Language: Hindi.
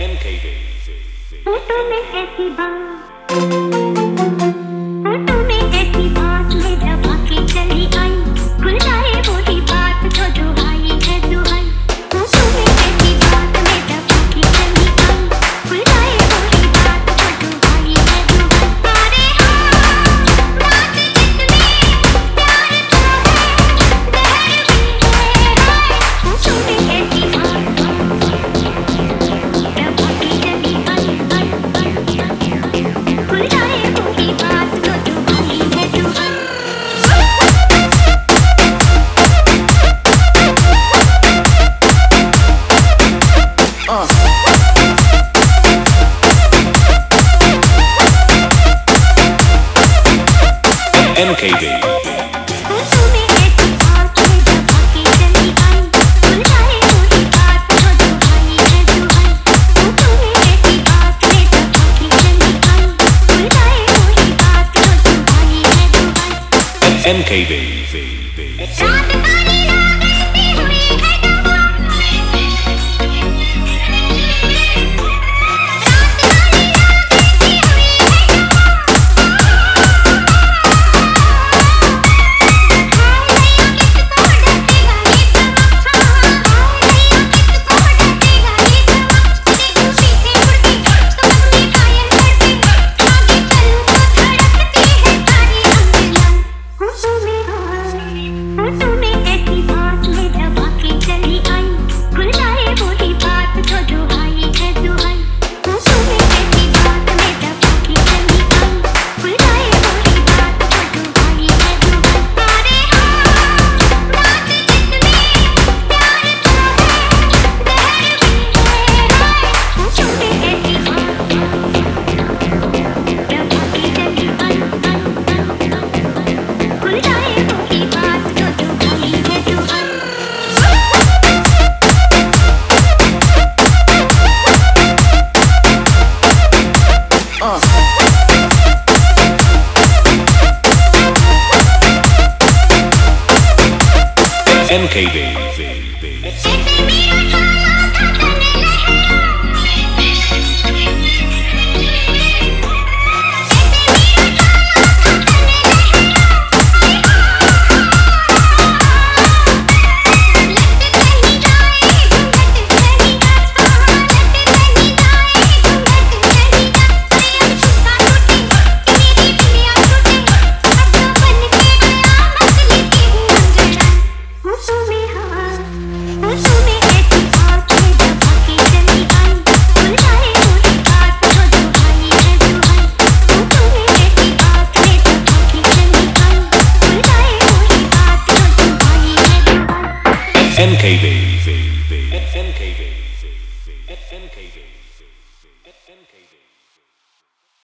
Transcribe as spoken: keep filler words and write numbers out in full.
M K B फोटो में ऐसी बात फोटो में ऐसी बात में दबा के चली आई खुल जाए वही बात तो दुहाई है दुहाई फोटो में ऐसी बात में दबा के चली आई खुल जाए वही बात तो दुहाई है दुहाई अरे हाँ बात जितनी प्यार का है जहर भी है हाय फोटो में ऐसी बात दबा के चली आई खुल जाए वही बात तो दुहाई है दुहाई M K B फोटो में ऐसी बात में दबा के चली आई खुल जाए वही बात तो दुहाई है दुहाई फोटो में ऐसी बात में दबा के चली आई खुल जाए वही बात तो दुहाई है दुहाई M K B रात सारी लागती हुई है दवा रात सारी लागती हुई है फोटो में ऐसी बात में दबा के चली आई खुल जाए वही बात तो दुहाई है दुहाई फोटो में ऐसी बात में दबा के चली आई खुल जाए वही बात तो दुहाई है दुहाई अरे हाँ बात जितनी प्यार का है जहर भी है हाय फोटो में ऐसी बात दबा के चली आई खुल जाए वही बात तो दुहाई है दुहाई M K B